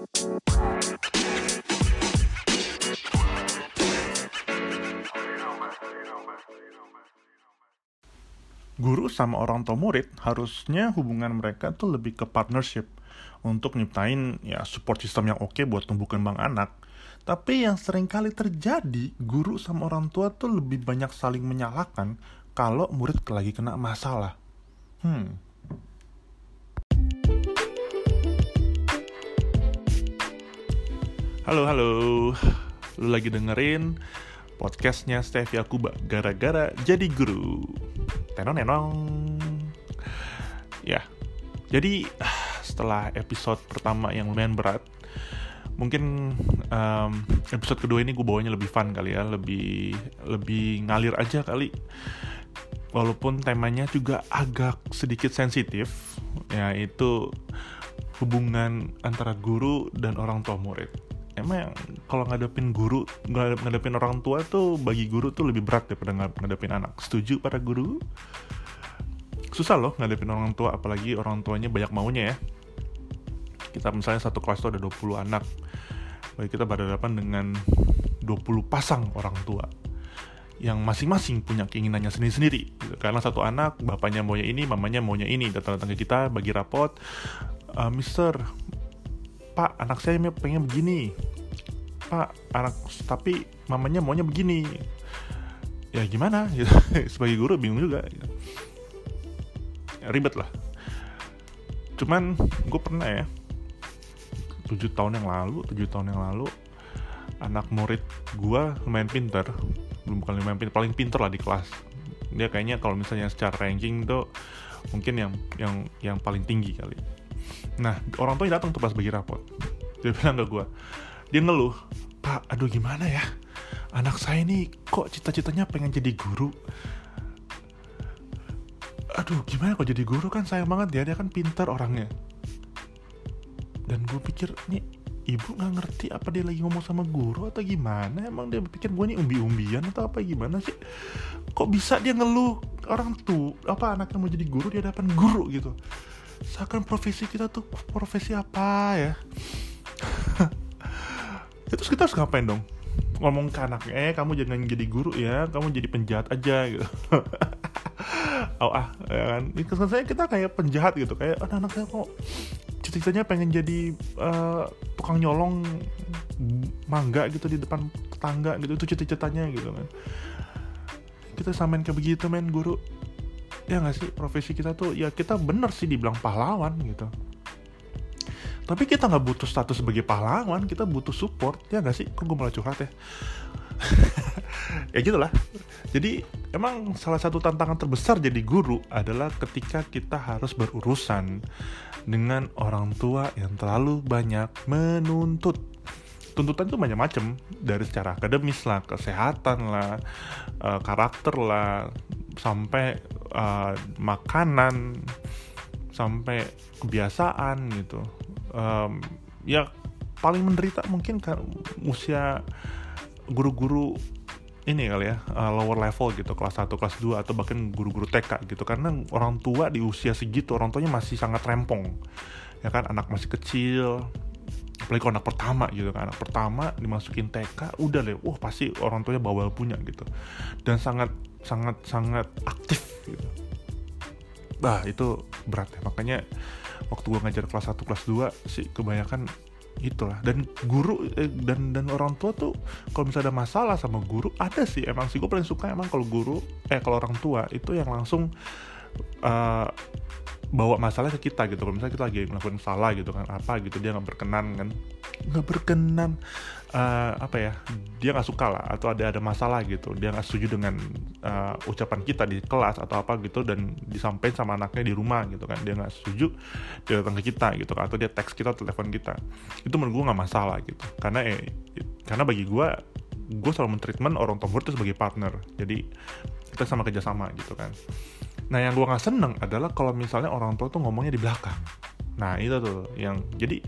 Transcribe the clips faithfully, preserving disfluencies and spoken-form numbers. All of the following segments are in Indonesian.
Guru sama orang tua murid harusnya hubungan mereka tuh lebih ke partnership untuk nyiptain ya support system yang oke buat tumbuh kembang anak. Tapi yang sering kali terjadi, guru sama orang tua tuh lebih banyak saling menyalahkan kalau murid lagi kena masalah. Hmm. Halo, halo. Lu lagi dengerin podcastnya Steph Yakuba, gara-gara jadi guru. Tenong-nenong. Ya, jadi setelah episode pertama yang lumayan berat, mungkin um, episode kedua ini gue bawanya lebih fun kali ya, lebih lebih ngalir aja kali. Walaupun temanya juga agak sedikit sensitif, yaitu hubungan antara guru dan orang tua murid. Emang kalau ngadepin guru, ngadepin orang tua tuh bagi guru tuh lebih berat daripada ngadepin anak. Setuju para guru? Susah loh ngadepin orang tua, apalagi orang tuanya banyak maunya ya. Kita misalnya satu kelas tuh ada dua puluh anak. Baik, kita berhadapan dengan dua puluh pasang orang tua yang masing-masing punya keinginannya sendiri-sendiri gitu. Karena satu anak, bapaknya maunya ini, mamanya maunya ini, datang-datang ke kita bagi rapot, e, Mister, Pak, anak saya pengen begini. Pak, anak tapi mamanya maunya begini. Ya gimana? Gitu. Sebagai guru bingung juga. Gitu. Ya, ribet lah. Cuman gue pernah ya, tujuh tahun yang lalu, tujuh tahun yang lalu, anak murid gue lumayan pintar, belum bukan lumayan pintar, paling pintar lah di kelas. Dia kayaknya kalau misalnya secara ranking tuh mungkin yang yang yang paling tinggi kali. Nah, orang tuanya datang tuh pas bagi rapot. Dia bilang ke gue, dia ngeluh, Pak, aduh gimana ya, anak saya ini kok cita-citanya pengen jadi guru. Aduh gimana kok jadi guru, kan sayang banget dia, dia kan pintar orangnya. Dan gue pikir, nih ibu gak ngerti apa dia lagi ngomong sama guru atau gimana. Emang dia pikir gue nih umbi-umbian atau apa gimana sih. Kok bisa dia ngeluh orang tuh, apa anaknya mau jadi guru di hadapan guru gitu. Seakan profesi kita tuh profesi apa ya. Ya, terus kita harus ngapain dong? Ngomong ke anaknya, eh kamu jangan jadi guru ya, kamu jadi penjahat aja gitu. Oh ah, ya kan? Kesan saya kita kayak penjahat gitu, kayak anak-anak saya kok cita-citanya pengen jadi uh, tukang nyolong mangga gitu di depan tetangga gitu, itu cita-citanya gitu kan. Kita samain kayak begitu men guru. Ya nggak sih, profesi kita tuh ya kita bener sih dibilang pahlawan gitu, tapi kita nggak butuh status sebagai pahlawan, kita butuh support. Ya nggak sih, kok gue malah curhat ya. Ya gitulah. Jadi emang salah satu tantangan terbesar jadi guru adalah ketika kita harus berurusan dengan orang tua yang terlalu banyak menuntut. Tuntutan itu banyak macam, dari secara akademis lah, kesehatan lah, uh, karakter lah, sampai uh, makanan, sampai kebiasaan gitu. Um, ya paling menderita mungkin kan usia guru-guru ini kali ya, uh, lower level gitu, kelas satu, kelas dua, atau bahkan guru-guru T K gitu. Karena orang tua di usia segitu, orang tuanya masih sangat rempong. Ya kan, anak masih kecil, apalagi kalau anak pertama gitu kan, anak pertama dimasukin T K, udah deh, wah pasti orang tuanya bawel punya gitu. Dan sangat, sangat, sangat aktif gitu. Bah, itu berat ya. Makanya waktu gue ngajar kelas satu, kelas dua sih kebanyakan itulah. Dan guru eh, dan dan orang tua tuh kalau misalnya ada masalah sama guru, ada sih emang sih gue paling suka emang kalau guru eh kalau orang tua itu yang langsung uh, bawa masalah ke kita gitu. Kalau misalnya kita lagi melakukan salah gitu kan, apa gitu, dia nggak berkenan kan, nggak berkenan uh, apa ya, dia nggak suka lah, atau ada ada masalah gitu, dia nggak setuju dengan uh, ucapan kita di kelas atau apa gitu, dan disampaikan sama anaknya di rumah gitu kan, dia nggak setuju, dia datang ke kita gitu kan, atau dia teks kita, telepon kita, itu menurut gue nggak masalah gitu. Karena eh karena bagi gue, gue selalu mentreatment orang tua murid itu sebagai partner, jadi kita sama kerjasama gitu kan. Nah yang gue gak seneng adalah kalau misalnya orang tua tuh ngomongnya di belakang. Nah itu tuh yang jadi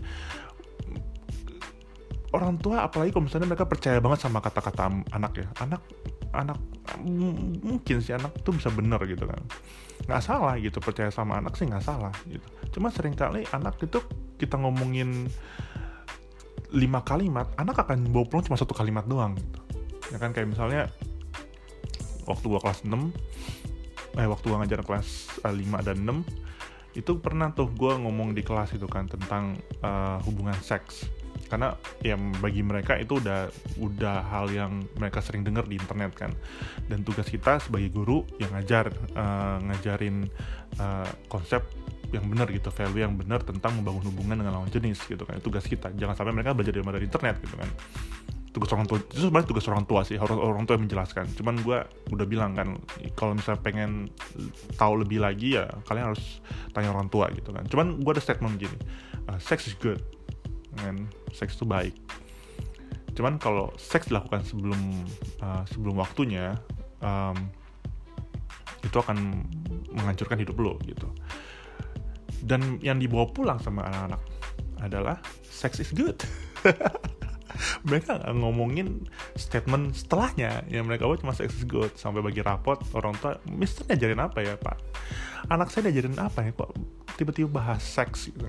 orang tua, apalagi kalau misalnya mereka percaya banget sama kata-kata anak ya, anak anak m- mungkin sih anak tuh bisa bener gitu kan, nggak salah gitu, percaya sama anak sih nggak salah gitu. Cuma seringkali anak itu kita ngomongin lima kalimat, anak akan bawa pulang cuma satu kalimat doang gitu. Ya kan, kayak misalnya waktu gua kelas enam, eh waktu gua ngajar kelas uh, lima dan enam, itu pernah tuh gua ngomong di kelas itu kan tentang uh, hubungan seks. Karena ya bagi mereka itu udah udah hal yang mereka sering dengar di internet kan. Dan tugas kita sebagai guru yang ngajar uh, ngajarin uh, konsep yang benar gitu, value yang benar tentang membangun hubungan dengan lawan jenis gitu kan. Itu tugas kita. Jangan sampai mereka belajar dari, dari internet gitu kan. Tugas orang tua itu sebenarnya tugas orang tua sih, orang orang tua yang menjelaskan. Cuman gue udah bilang kan, kalau misalnya pengen tahu lebih lagi ya kalian harus tanya orang tua gitu kan. Cuman gue ada statement gini, uh, sex is good, kan, seks itu baik. Cuman kalau seks dilakukan sebelum uh, sebelum waktunya, um, itu akan menghancurkan hidup lo gitu. Dan yang dibawa pulang sama anak-anak adalah sex is good. Mereka gak ngomongin statement setelahnya, yang mereka bawa cuma sex is good. Sampai bagi rapot orang tua, mister ngajarin apa ya pak? Anak saya diajarin apa ya kok tiba-tiba bahas seks gitu.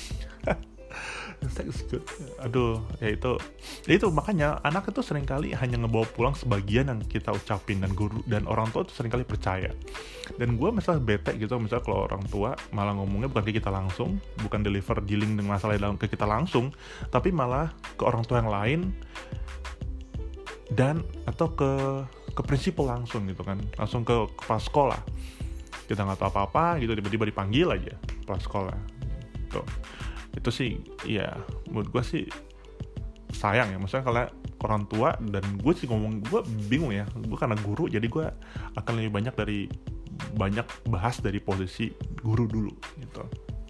Sex is good. Aduh, ya itu ya itu makanya anak itu seringkali hanya ngebawa pulang sebagian yang kita ucapin, dan guru dan orang tua itu seringkali percaya. Dan gue misalnya bete gitu, misalnya kalau orang tua malah ngomongnya bukan ke kita langsung, bukan deliver dealing dengan masalah yang ke kita langsung, tapi malah ke orang tua yang lain, dan atau ke ke prinsipal langsung gitu kan, langsung ke kepala sekolah. Kita nggak tahu apa-apa gitu, tiba-tiba dipanggil aja kepala sekolah tuh. Itu sih ya menurut gue sih sayang ya, maksudnya kalau orang tua. Dan gue sih ngomong, gue bingung ya, gue karena guru jadi gue akan lebih banyak dari banyak bahas dari posisi guru dulu gitu.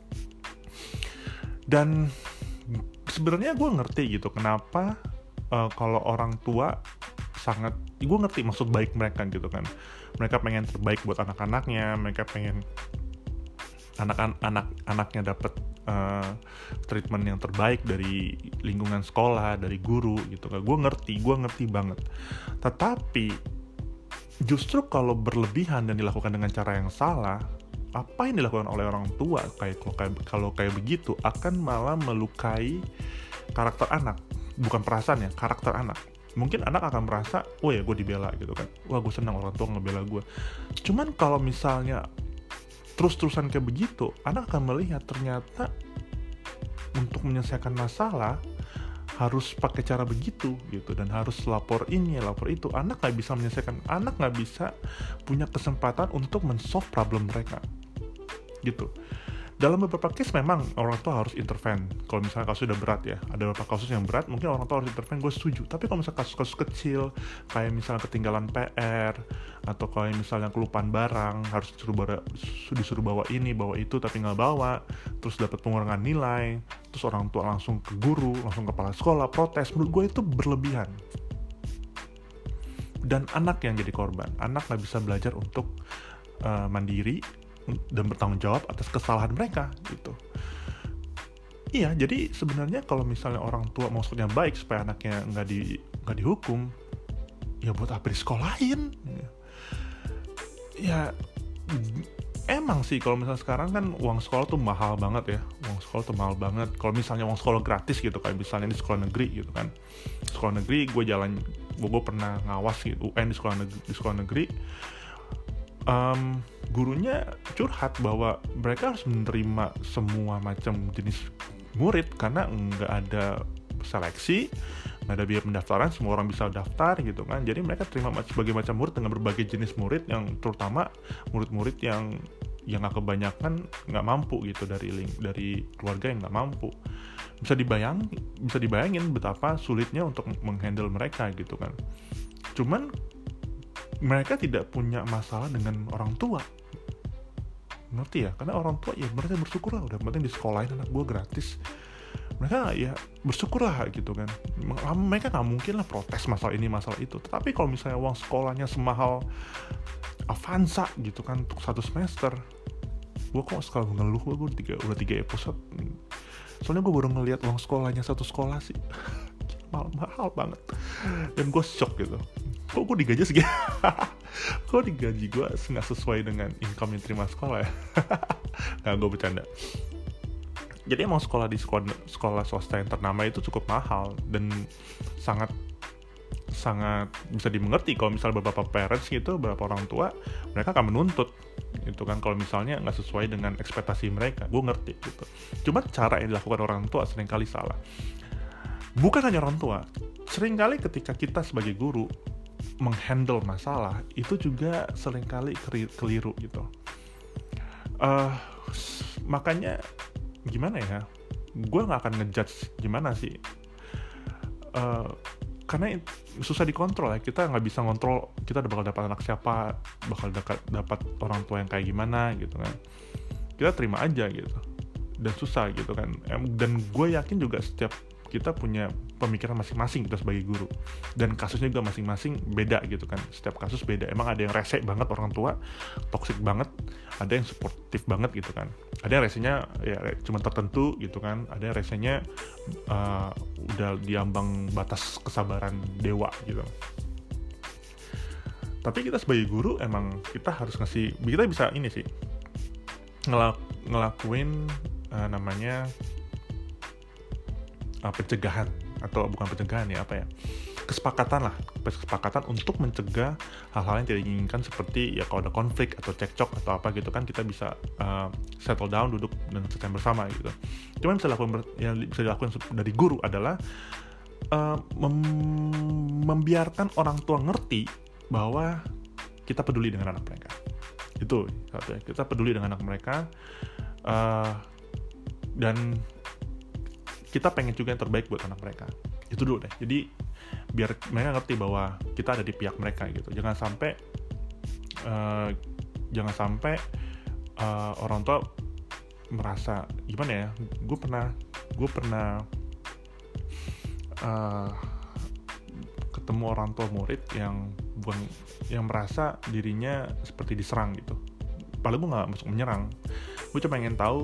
Dan sebenarnya gue ngerti gitu kenapa uh, kalau orang tua sangat, gue ngerti maksud baik mereka gitu kan, mereka pengen terbaik buat anak-anaknya, mereka pengen anak-anak anaknya dapat uh, treatment yang terbaik dari lingkungan sekolah, dari guru gitu kan. Gue ngerti, gue ngerti banget. Tetapi justru kalau berlebihan dan dilakukan dengan cara yang salah, apa yang dilakukan oleh orang tua kayak kalau kayak kalau kayak begitu akan malah melukai karakter anak, bukan perasaan ya, karakter anak. Mungkin anak akan merasa, oh ya gue dibela gitu kan, wah gue senang orang tua ngebela gue. Cuman kalau misalnya terus-terusan kayak begitu, anak akan melihat ternyata untuk menyelesaikan masalah harus pakai cara begitu gitu, dan harus lapor ini, lapor itu. Anak nggak bisa menyelesaikan, anak nggak bisa punya kesempatan untuk men-solve problem mereka gitu. Dalam beberapa case memang orang tua harus intervene. Kalau misalnya kasus udah berat ya, ada beberapa kasus yang berat, mungkin orang tua harus intervene, gue setuju. Tapi kalau misalnya kasus-kasus kecil, kayak misalnya ketinggalan P R, atau kayak misalnya kelupaan barang, harus disuruh bawa, disuruh bawa ini, bawa itu, tapi nggak bawa, terus dapat pengurangan nilai, terus orang tua langsung ke guru, langsung ke kepala sekolah, protes, menurut gue itu berlebihan. Dan anak yang jadi korban, anak nggak bisa belajar untuk uh, mandiri, dan bertanggung jawab atas kesalahan mereka gitu. Iya, jadi sebenarnya kalau misalnya orang tua maksudnya baik supaya anaknya nggak di nggak dihukum, ya buat apa disekolahin? Ya emang sih kalau misalnya sekarang kan uang sekolah tuh mahal banget ya, uang sekolah tuh mahal banget. Kalau misalnya uang sekolah gratis gitu, kayak misalnya di sekolah negeri gitu kan, sekolah negeri gue jalan, gue pernah ngawas gitu U N di sekolah negeri, di sekolah negeri. Um, gurunya curhat bahwa mereka harus menerima semua macam jenis murid karena nggak ada seleksi, nggak ada biaya pendaftaran, semua orang bisa daftar gitu kan. Jadi mereka terima berbagai macam murid dengan berbagai jenis murid, yang terutama murid-murid yang yang nggak kebanyakan nggak mampu gitu, dari link dari keluarga yang nggak mampu. Bisa dibayang bisa dibayangin betapa sulitnya untuk menghandle mereka gitu kan. Cuman mereka tidak punya masalah dengan orang tua, ngerti ya? Karena orang tua ya mereka bersyukur lah, udah penting di sekolahin anak gue gratis. Mereka ya bersyukur lah gitu kan. Mereka nggak mungkin lah protes masalah ini masalah itu. Tetapi kalau misalnya uang sekolahnya semahal Avanza gitu kan untuk satu semester, gue kok sekarang ngeluh, gue udah tiga, udah tiga episode. Soalnya gue baru ngeliat uang sekolahnya satu sekolah sih, mahal, mahal banget. Dan gue shock gitu. Kok gue digaji segitu? Kok digaji gue nggak sesuai dengan income yang terima sekolah ya? Nah, gue bercanda. Jadi emang sekolah di sekolah, sekolah swasta yang ternama itu cukup mahal dan sangat sangat bisa dimengerti kalau misalnya beberapa parents gitu, beberapa orang tua, mereka akan menuntut gitu kan kalau misalnya nggak sesuai dengan ekspektasi mereka. Gue ngerti gitu. Cuma cara yang dilakukan orang tua seringkali salah. Bukan hanya orang tua, seringkali ketika kita sebagai guru menghandle masalah itu juga seringkali keliru gitu. Uh, makanya gimana ya? Gue nggak akan ngejudge gimana sih. Uh, karena susah dikontrol ya, kita nggak bisa ngontrol kita bakal dapat anak siapa, bakal dapat dapat orang tua yang kayak gimana gitu kan. Kita terima aja gitu, dan susah gitu kan. Dan gue yakin juga setiap kita punya pemikiran masing-masing kita sebagai guru, dan kasusnya juga masing-masing beda gitu kan. Setiap kasus beda, emang ada yang rese banget orang tua, toksik banget, ada yang suportif banget gitu kan, ada yang resenya ya cuma tertentu gitu kan, ada yang resenya uh, udah diambang batas kesabaran dewa gitu. Tapi kita sebagai guru emang kita harus ngasih, kita bisa ini sih ngelak, ngelakuin uh, namanya uh, pencegahan, atau bukan pencegahan ya, apa ya, kesepakatan lah, kesepakatan untuk mencegah hal-hal yang tidak diinginkan, seperti ya kalau ada konflik atau cekcok atau apa gitu kan, kita bisa uh, settle down, duduk dan selesai bersama gitu. Cuma yang bisa dilakukan, yang bisa dilakukan dari guru adalah uh, mem- membiarkan orang tua ngerti bahwa kita peduli dengan anak mereka. Itu satu ya, kita peduli dengan anak mereka, uh, dan kita pengen juga yang terbaik buat anak mereka. Itu dulu deh. Jadi biar mereka ngerti bahwa kita ada di pihak mereka gitu. Jangan sampai uh, jangan sampai uh, orang tua merasa gimana ya. Gue pernah gue pernah uh, ketemu orang tua murid yang bukan yang merasa dirinya seperti diserang gitu. Padahal gue nggak masuk menyerang. Gue cuma ingin tahu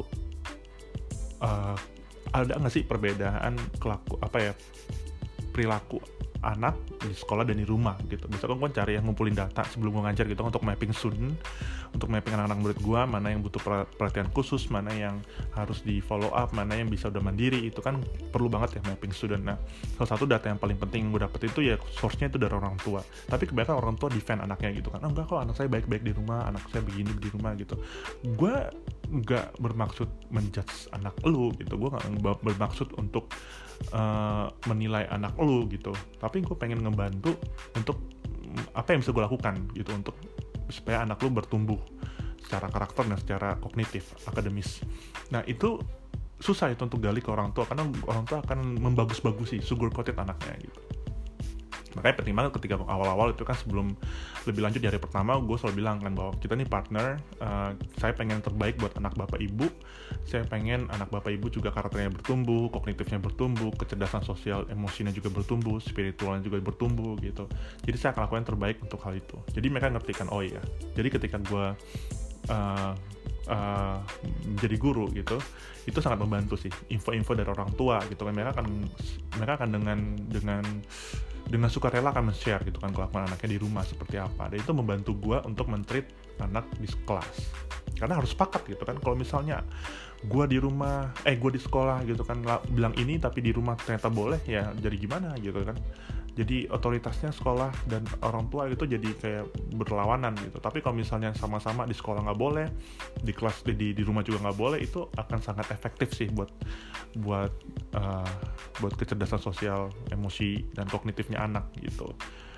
uh, ada nggak sih perbedaan kelaku apa ya perilaku anak di sekolah dan di rumah gitu. Biasanya gue cari yang ngumpulin data sebelum gue ngajar gitu, untuk mapping student, untuk mapping anak-anak murid gue, mana yang butuh perhatian khusus, mana yang harus di follow up, mana yang bisa udah mandiri. Itu kan perlu banget ya mapping student. Nah, salah satu data yang paling penting yang gue dapet itu ya source-nya itu dari orang tua. Tapi kebanyakan orang tua defend anaknya gitu kan, oh enggak kok, anak saya baik-baik di rumah, anak saya begini di rumah gitu. Gue nggak bermaksud menjudge anak lu gitu, gue nggak bermaksud untuk uh, menilai anak lu gitu, tapi gue pengen ngebantu untuk apa yang bisa gue lakukan gitu, untuk supaya anak lu bertumbuh secara karakter dan secara kognitif, akademis. Nah itu susah itu untuk gali ke orang tua, karena orang tua akan membagus-bagusi, sugar-coated anaknya gitu. Makanya penting banget ketika awal-awal itu kan, sebelum lebih lanjut di hari pertama, gue selalu bilang kan bahwa kita nih partner, uh, saya pengen terbaik buat anak bapak ibu, saya pengen anak bapak ibu juga karakternya bertumbuh, kognitifnya bertumbuh, kecerdasan sosial emosinya juga bertumbuh, spiritualnya juga bertumbuh gitu. Jadi saya akan lakukan yang terbaik untuk hal itu. Jadi mereka ngerti kan, oh iya, jadi ketika gue uh, uh, menjadi guru gitu, itu sangat membantu sih, info-info dari orang tua gitu kan. Mereka akan mereka akan dengan dengan dengan sukarela akan men-share gitu kan kelakuan anaknya di rumah seperti apa, dan itu membantu gue untuk men-treat anak di kelas. Karena harus sepakat gitu kan, kalau misalnya gue di rumah, eh gue di sekolah gitu kan bilang ini, tapi di rumah ternyata boleh, ya jadi gimana gitu kan. Jadi otoritasnya sekolah dan orang tua itu jadi kayak berlawanan gitu. Tapi kalau misalnya sama-sama di sekolah nggak boleh, di kelas di di rumah juga nggak boleh, itu akan sangat efektif sih buat buat uh, buat kecerdasan sosial, emosi dan kognitifnya anak gitu.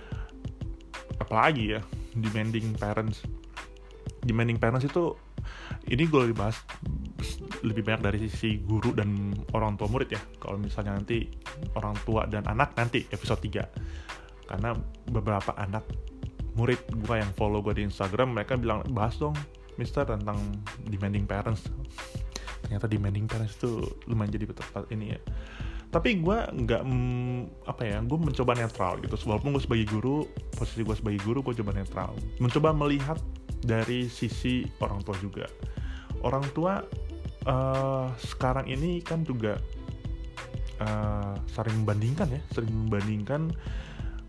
Apalagi ya, demanding parents. Demanding parents itu, ini gue lebih bahas lebih banyak dari sisi guru dan orang tua murid ya. Kalau misalnya nanti orang tua dan anak, nanti episode tiga. Karena beberapa anak murid gue yang follow gue di Instagram, mereka bilang, bahas dong Mister tentang demanding parents. Ternyata demanding parents itu lumayan jadi betul ini ya. Tapi gue nggak mm, apa ya, gue mencoba netral gitu. Walaupun gue sebagai guru, posisi gue sebagai guru, gue coba netral, mencoba melihat dari sisi orang tua juga. Orang tua uh, sekarang ini kan juga uh, sering membandingkan ya, sering membandingkan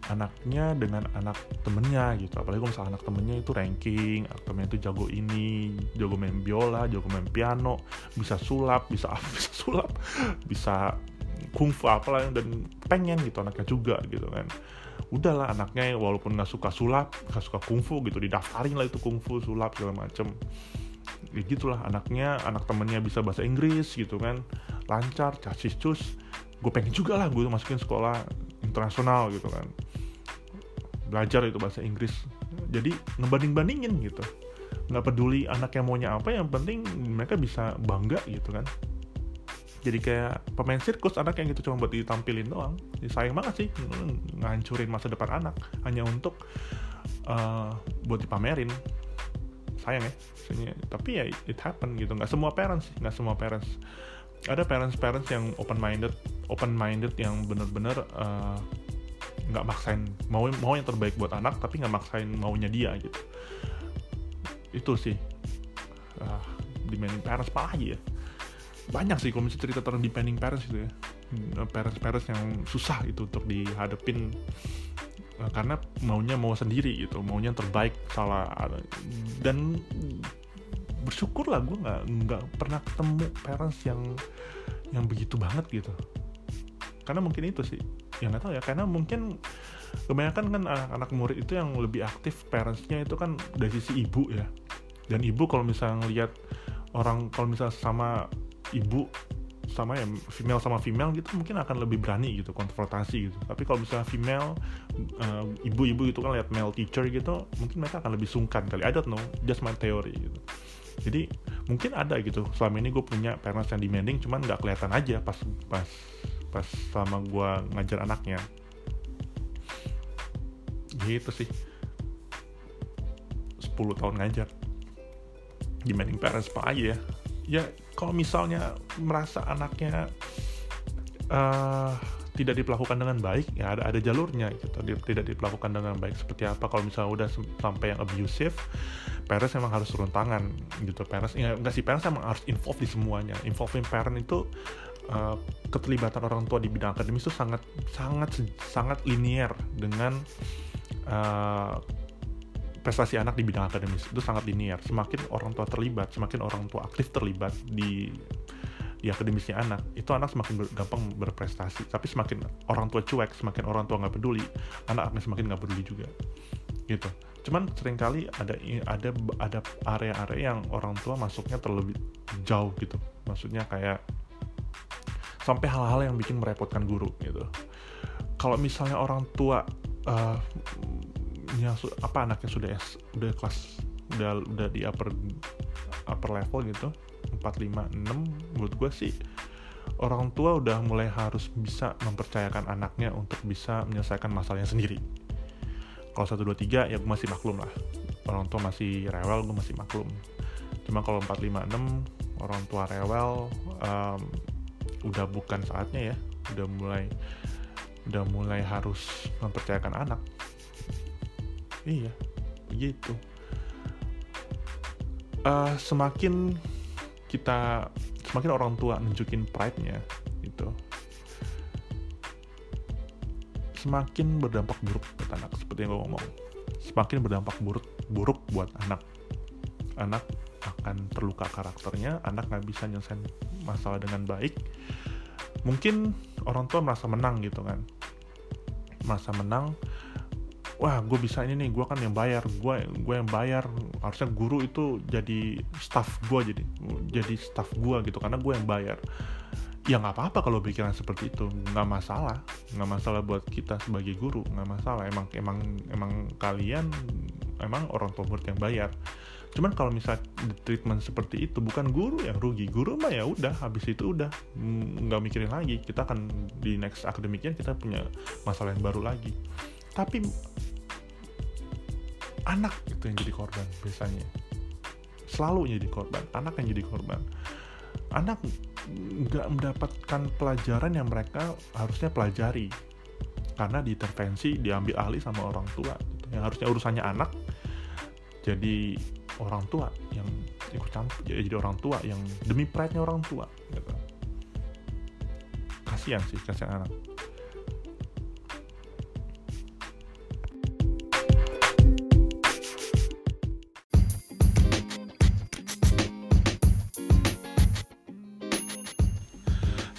anaknya dengan anak temennya gitu. Apalagi kalau misalnya anak temennya itu ranking, anak temennya itu jago ini, jago main biola, jago main piano, bisa sulap, bisa bisa sulap, bisa kungfu apalah, dan pengen gitu anaknya juga gitu kan. Udahlah, anaknya walaupun nggak suka sulap, nggak suka kungfu gitu, didaftarin lah itu kungfu, sulap segala macem. Ya gitulah, anaknya, anak temennya bisa bahasa Inggris gitu kan, lancar, cacis cus. Gue pengen juga lah gue masukin sekolah internasional gitu kan, belajar itu bahasa Inggris. Jadi ngebanding-bandingin gitu, nggak peduli anaknya maunya apa, yang penting mereka bisa bangga gitu kan. Jadi kayak pemain sirkus anak yang gitu cuma buat ditampilin doang. Jadi sayang banget sih ngancurin masa depan anak hanya untuk uh, buat dipamerin. Sayang ya maksudnya. Tapi ya it happen gitu. Nggak semua parents nggak semua parents. Ada parents-parents yang open minded open minded yang bener-bener uh, nggak maksain, mau mau yang terbaik buat anak tapi nggak maksain maunya dia gitu. Itu sih uh, demanding parents. Apa lagi ya, banyak sih kalau misalnya cerita tentang demanding parents gitu ya, parents-parents yang susah itu untuk dihadapin uh, karena maunya mau sendiri gitu, maunya yang terbaik. Salah. Dan bersyukur lah gue nggak nggak pernah ketemu parents yang yang begitu banget gitu. Karena mungkin itu sih, ya nggak tahu ya, karena mungkin kebanyakan kan anak-anak murid itu yang lebih aktif parentsnya itu kan dari sisi ibu ya. Dan ibu kalau misalnya ngelihat orang, kalau misalnya sama ibu sama ya female sama female gitu, mungkin akan lebih berani gitu konfrontasi gitu. Tapi kalau misalnya female uh, ibu-ibu itu kan lihat male teacher gitu, mungkin mereka akan lebih sungkan kali. I don't know, just my theory gitu. Jadi mungkin ada gitu, selama ini gue punya parents yang demanding, cuman nggak kelihatan aja pas pas pas sama gue ngajar anaknya gitu sih. Sepuluh tahun ngajar, demanding parents apa aja ya. Ya kalau misalnya merasa anaknya uh, tidak diperlakukan dengan baik, ya ada ada jalurnya gitu. Tidak diperlakukan dengan baik seperti apa. Kalau misalnya udah sampai yang abusive, parents memang harus turun tangan gitu. Parents ya, enggak sih, parents memang harus involve di semuanya. Involving parent itu uh, keterlibatan orang tua di bidang akademis itu sangat sangat sangat linear dengan uh, prestasi anak di bidang akademis. Itu sangat linear. Semakin orang tua terlibat, semakin orang tua aktif terlibat di di akademisnya anak, itu anak semakin ber, gampang berprestasi. Tapi semakin orang tua cuek, semakin orang tua nggak peduli, anak akan semakin nggak peduli juga gitu. Cuman seringkali ada ada ada area-area yang orang tua masuknya terlebih jauh gitu, maksudnya kayak sampai hal-hal yang bikin merepotkan guru gitu. Kalau misalnya orang tua uh, yang apa anaknya sudah udah kelas udah udah di upper upper level gitu, empat, lima, enam, menurut gue sih orang tua udah mulai harus bisa mempercayakan anaknya untuk bisa menyelesaikan masalahnya sendiri. Kalau satu, dua, tiga ya gue masih maklum lah, orang tua masih rewel, gue masih maklum. Cuma kalau empat, lima, enam orang tua rewel, um, udah bukan saatnya ya, udah mulai udah mulai harus mempercayakan anak. Iya, begitu. Uh, semakin kita semakin orang tua nunjukin pride-nya gitu, semakin berdampak buruk buat anak. Seperti yang gue ngomong, semakin berdampak buruk buruk buat anak. Anak akan terluka karakternya, anak nggak bisa nyelesain masalah dengan baik. Mungkin orang tua merasa menang gitu kan, merasa menang. Wah, gue bisa ini nih, gue kan yang bayar, gue gue yang bayar, harusnya guru itu jadi staff gue, jadi jadi staff gue gitu, karena gue yang bayar. Ya nggak apa-apa kalau pikiran seperti itu, nggak masalah, nggak masalah buat kita sebagai guru, nggak masalah. Emang emang emang kalian emang orang tua murid yang bayar. Cuman kalau misalnya treatment seperti itu, bukan guru yang rugi, guru mah ya udah, habis itu udah nggak mikirin lagi, kita akan di next academic year kita punya masalah yang baru lagi. Tapi anak itu yang jadi korban biasanya, selalu jadi korban, anak yang jadi korban. Anak nggak mendapatkan pelajaran yang mereka harusnya pelajari karena diintervensi, diambil alih sama orang tua gitu. Yang harusnya urusannya anak jadi orang tua yang ikut campur, jadi orang tua yang demi pride-nya orang tua gitu. Kasian sih, kasihan anak.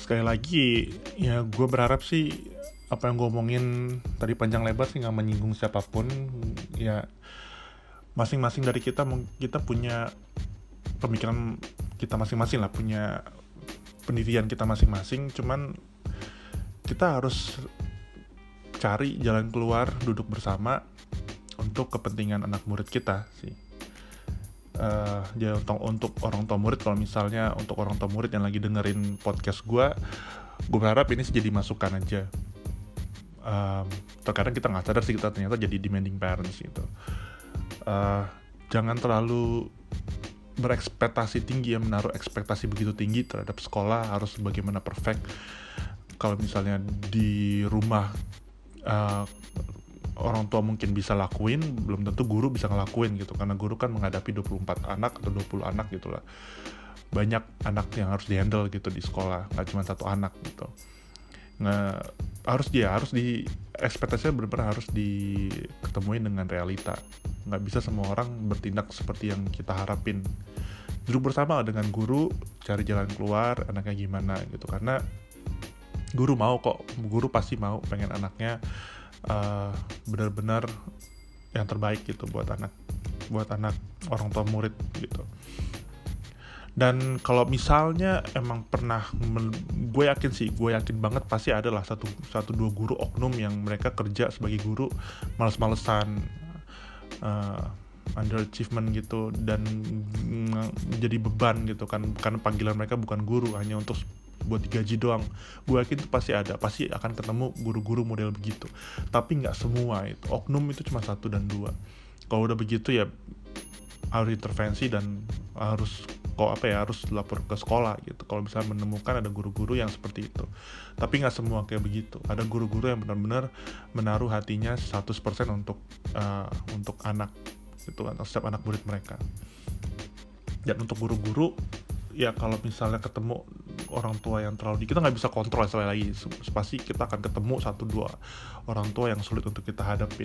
sekali lagi ya gue berharap sih apa yang gue omongin tadi panjang lebar sih nggak menyinggung siapapun. Ya masing-masing dari kita kita punya pemikiran kita masing-masing lah, punya pendirian kita masing-masing, cuman kita harus cari jalan keluar, duduk bersama untuk kepentingan anak murid kita sih. Uh, ya untuk, untuk orang tua murid, kalau misalnya untuk orang tua murid yang lagi dengerin podcast gue, gue berharap ini sih jadi masukan aja. Um, terkadang kita nggak sadar sih kita ternyata jadi demanding parents gitu. Uh, jangan terlalu berekspektasi tinggi, ya menaruh ekspektasi begitu tinggi terhadap sekolah harus bagaimana perfect. Kalau misalnya di rumah uh, orang tua mungkin bisa lakuin, belum tentu guru bisa ngelakuin gitu, karena guru kan menghadapi dua puluh empat anak atau dua puluh anak gitu lah. Banyak anak yang harus dihandle gitu di sekolah, nggak cuma satu anak gitu. Nggak, harus dia harus di ekspektasinya benar-benar harus diketemuin dengan realita. Nggak bisa semua orang bertindak seperti yang kita harapin. Duduk bersama dengan guru, cari jalan keluar, anaknya gimana gitu, karena guru mau kok, guru pasti mau pengen anaknya Uh, benar-benar yang terbaik gitu buat anak buat anak orang tua murid gitu. Dan kalau misalnya emang pernah men- gue yakin sih gue yakin banget pasti ada lah satu satu dua guru oknum yang mereka kerja sebagai guru males-malesan, uh, underachievement gitu, dan mm, jadi beban gitu kan, karena panggilan mereka bukan guru, hanya untuk buat digaji doang. Gue yakin itu pasti ada, pasti akan ketemu guru-guru model begitu. Tapi nggak semua itu, oknum itu cuma satu dan dua. Kalau udah begitu ya harus intervensi dan harus kok apa ya harus lapor ke sekolah gitu. Kalau misalnya menemukan ada guru-guru yang seperti itu. Tapi nggak semua kayak begitu. Ada guru-guru yang benar-benar menaruh hatinya seratus persen untuk uh, untuk anak itu, atau setiap anak murid mereka. Dan untuk guru-guru ya kalau misalnya ketemu orang tua yang terlalu kita nggak bisa kontrol sekali lagi, pasti kita akan ketemu satu dua orang tua yang sulit untuk kita hadapin.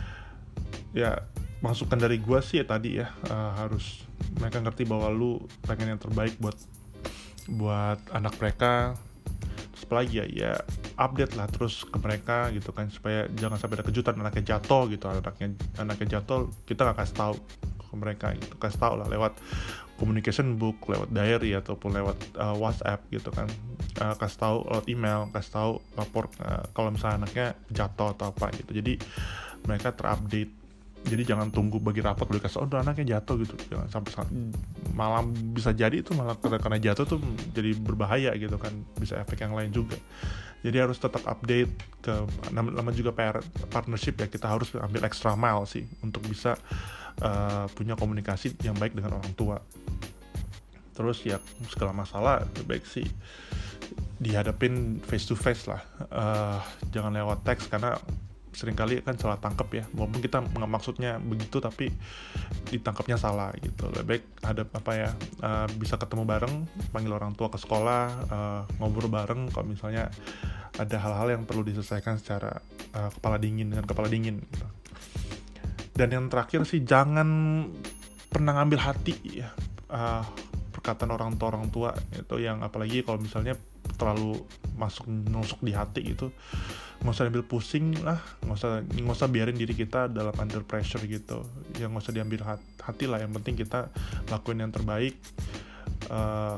Ya masukan dari gue sih ya tadi ya, uh, harus mereka ngerti bahwa lu pengen yang terbaik buat buat anak mereka. Terus apa lagi ya, ya update lah terus ke mereka gitu kan, supaya jangan sampai ada kejutan anaknya jatuh gitu, anaknya anaknya jatuh kita nggak kasih tahu ke mereka gitu, kasih tahu lah lewat communication book, lewat diary ataupun lewat uh, WhatsApp gitu kan, uh, kasih tahu lewat email, kasih tahu lapor uh, kalau misalnya anaknya jatuh atau apa gitu, jadi mereka terupdate. Jadi jangan tunggu bagi rapat udah kasih, oh udah anaknya jatuh gitu, jangan sampai malah bisa jadi itu malah karena jatuh tuh jadi berbahaya gitu kan, bisa efek yang lain juga. Jadi harus tetap update ke nama juga partnership ya, kita harus ambil extra mile sih untuk bisa Uh, punya komunikasi yang baik dengan orang tua. Terus ya segala masalah lebih baik sih dihadapin face to face lah, uh, jangan lewat teks, karena seringkali kan salah tangkap ya, walaupun kita nggak maksudnya begitu tapi ditangkapnya salah gitu. Lebih baik hadap apa ya, uh, bisa ketemu bareng, panggil orang tua ke sekolah, uh, ngobrol bareng kalau misalnya ada hal-hal yang perlu diselesaikan secara uh, kepala dingin dengan kepala dingin gitu. Dan yang terakhir sih jangan pernah ngambil hati ya uh, perkataan orang tua orang tua itu, yang apalagi kalau misalnya terlalu masuk nusuk di hati gitu, nggak usah ambil pusing lah, nggak usah nggak usah biarin diri kita dalam under pressure gitu, yang nggak usah diambil hati lah, yang penting kita lakuin yang terbaik, uh,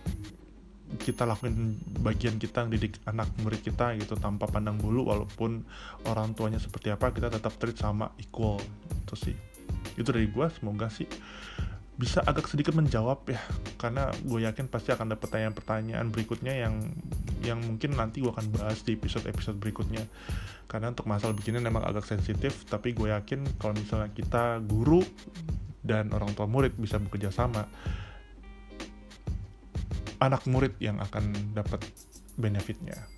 kita lakuin bagian kita didik anak murid kita gitu tanpa pandang bulu, walaupun orang tuanya seperti apa kita tetap treat sama equal. Itu sih, itu dari gue, semoga sih bisa agak sedikit menjawab ya, karena gue yakin pasti akan ada pertanyaan-pertanyaan berikutnya yang yang mungkin nanti gue akan bahas di episode-episode berikutnya, karena untuk masalah begini memang agak sensitif. Tapi gue yakin kalau misalnya kita guru dan orang tua murid bisa bekerja sama, anak murid yang akan dapat benefitnya.